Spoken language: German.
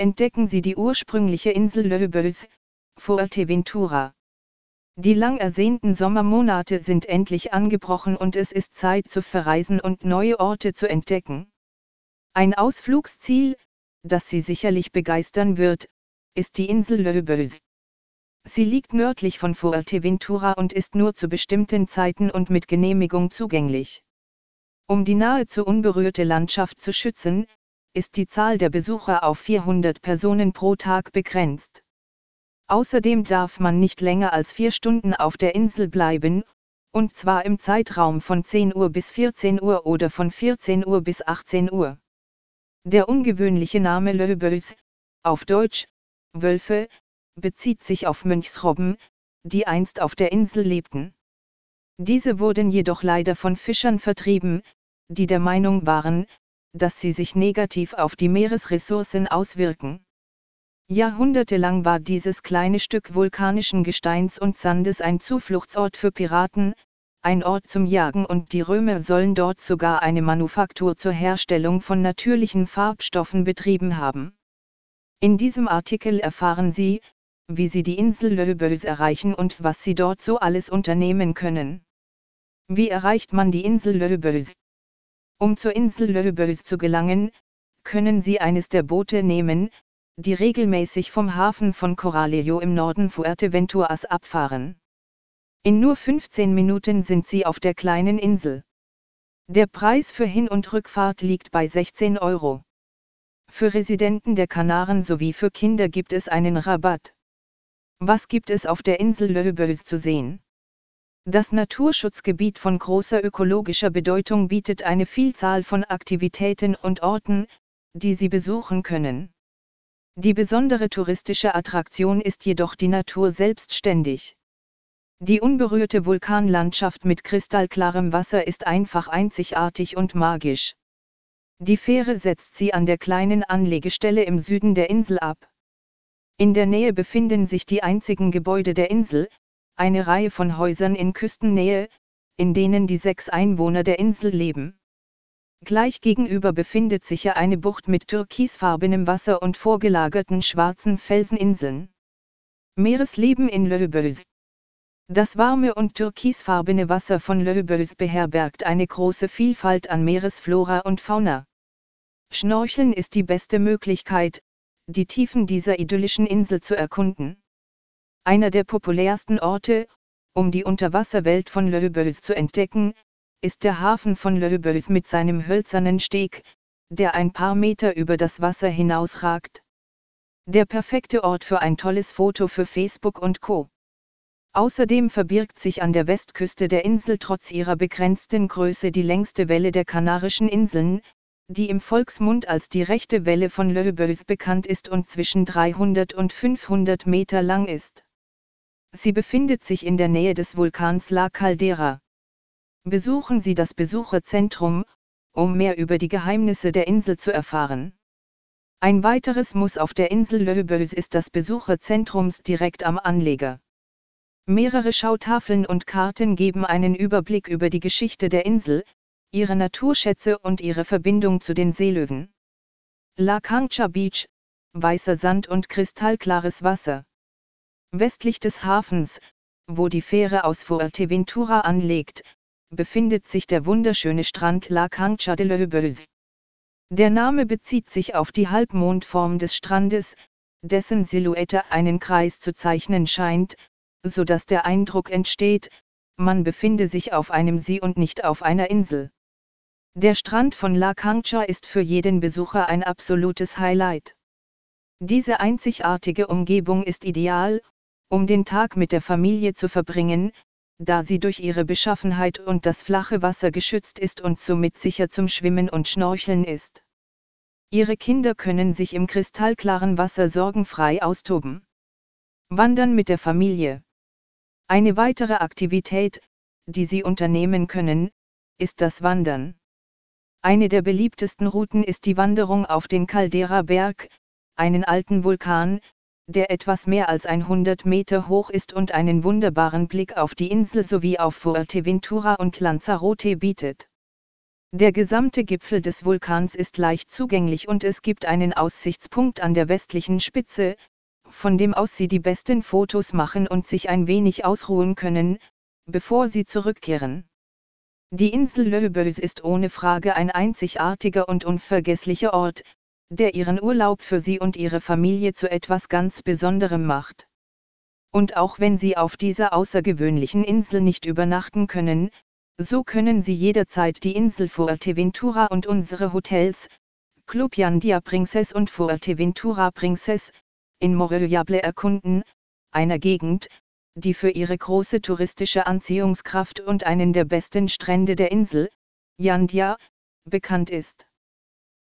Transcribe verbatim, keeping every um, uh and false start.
entdecken Sie die ursprüngliche Insel Loeboes, Fuerteventura. Die lang ersehnten Sommermonate sind endlich angebrochen und es ist Zeit zu verreisen und neue Orte zu entdecken. Ein Ausflugsziel, das Sie sicherlich begeistern wird, ist die Insel Loeboes. Sie liegt nördlich von Fuerteventura und ist nur zu bestimmten Zeiten und mit Genehmigung zugänglich. Um die nahezu unberührte Landschaft zu schützen, ist die Zahl der Besucher auf vierhundert Personen pro Tag begrenzt. Außerdem darf man nicht länger als vier Stunden auf der Insel bleiben, und zwar im Zeitraum von zehn Uhr bis vierzehn Uhr oder von vierzehn Uhr bis achtzehn Uhr. Der ungewöhnliche Name Loeboes, auf Deutsch, Wölfe, bezieht sich auf Mönchsrobben, die einst auf der Insel lebten. Diese wurden jedoch leider von Fischern vertrieben, die der Meinung waren, dass sie sich negativ auf die Meeresressourcen auswirken. Jahrhundertelang war dieses kleine Stück vulkanischen Gesteins und Sandes ein Zufluchtsort für Piraten, ein Ort zum Jagen, und die Römer sollen dort sogar eine Manufaktur zur Herstellung von natürlichen Farbstoffen betrieben haben. In diesem Artikel erfahren Sie, wie Sie die Insel Loeboes erreichen und was Sie dort so alles unternehmen können. Wie erreicht man die Insel Loeboes? Um zur Insel Loeboes zu gelangen, können Sie eines der Boote nehmen, die regelmäßig vom Hafen von Corralejo im Norden Fuerteventuras abfahren. In nur fünfzehn Minuten sind Sie auf der kleinen Insel. Der Preis für Hin- und Rückfahrt liegt bei sechzehn Euro. Für Residenten der Kanaren sowie für Kinder gibt es einen Rabatt. Was gibt es auf der Insel Loeboes zu sehen? Das Naturschutzgebiet von großer ökologischer Bedeutung bietet eine Vielzahl von Aktivitäten und Orten, die Sie besuchen können. Die besondere touristische Attraktion ist jedoch die Natur selbstständig. Die unberührte Vulkanlandschaft mit kristallklarem Wasser ist einfach einzigartig und magisch. Die Fähre setzt Sie an der kleinen Anlegestelle im Süden der Insel ab. In der Nähe befinden sich die einzigen Gebäude der Insel, eine Reihe von Häusern in Küstennähe, in denen die sechs Einwohner der Insel leben. Gleich gegenüber befindet sich ja eine Bucht mit türkisfarbenem Wasser und vorgelagerten schwarzen Felseninseln. Meeresleben in Loeboes. Das warme und türkisfarbene Wasser von Loeboes beherbergt eine große Vielfalt an Meeresflora und Fauna. Schnorcheln ist die beste Möglichkeit, die Tiefen dieser idyllischen Insel zu erkunden. Einer der populärsten Orte, um die Unterwasserwelt von Loeboes zu entdecken, ist der Hafen von Loeboes mit seinem hölzernen Steg, der ein paar Meter über das Wasser hinausragt. Der perfekte Ort für ein tolles Foto für Facebook und Co. Außerdem verbirgt sich an der Westküste der Insel trotz ihrer begrenzten Größe die längste Welle der Kanarischen Inseln, die im Volksmund als die rechte Welle von Loeboes bekannt ist und zwischen dreihundert und fünfhundert Meter lang ist. Sie befindet sich in der Nähe des Vulkans La Caldera. Besuchen Sie das Besucherzentrum, um mehr über die Geheimnisse der Insel zu erfahren. Ein weiteres Muss auf der Insel Loeboes ist das Besucherzentrum direkt am Anleger. Mehrere Schautafeln und Karten geben einen Überblick über die Geschichte der Insel, ihre Naturschätze und ihre Verbindung zu den Seelöwen. La Cancha Beach, weißer Sand und kristallklares Wasser. Westlich des Hafens, wo die Fähre aus Fuerteventura anlegt, befindet sich der wunderschöne Strand La Cancha de Loeboes. Der Name bezieht sich auf die Halbmondform des Strandes, dessen Silhouette einen Kreis zu zeichnen scheint, so dass der Eindruck entsteht, man befinde sich auf einem See und nicht auf einer Insel. Der Strand von La Cancha ist für jeden Besucher ein absolutes Highlight. Diese einzigartige Umgebung ist ideal, um den Tag mit der Familie zu verbringen, da sie durch ihre Beschaffenheit und das flache Wasser geschützt ist und somit sicher zum Schwimmen und Schnorcheln ist. Ihre Kinder können sich im kristallklaren Wasser sorgenfrei austoben. Wandern mit der Familie. Eine weitere Aktivität, die Sie unternehmen können, ist das Wandern. Eine der beliebtesten Routen ist die Wanderung auf den Caldera-Berg, einen alten Vulkan, der etwas mehr als hundert Meter hoch ist und einen wunderbaren Blick auf die Insel sowie auf Fuerteventura und Lanzarote bietet. Der gesamte Gipfel des Vulkans ist leicht zugänglich und es gibt einen Aussichtspunkt an der westlichen Spitze, von dem aus Sie die besten Fotos machen und sich ein wenig ausruhen können, bevor Sie zurückkehren. Die Insel Löbös ist ohne Frage ein einzigartiger und unvergesslicher Ort, der Ihren Urlaub für Sie und Ihre Familie zu etwas ganz Besonderem macht. Und auch wenn Sie auf dieser außergewöhnlichen Insel nicht übernachten können, so können Sie jederzeit die Insel Fuerteventura und unsere Hotels, Club Jandia Princess und Fuerteventura Princess, in Morellable erkunden, einer Gegend, die für ihre große touristische Anziehungskraft und einen der besten Strände der Insel, Jandia, bekannt ist.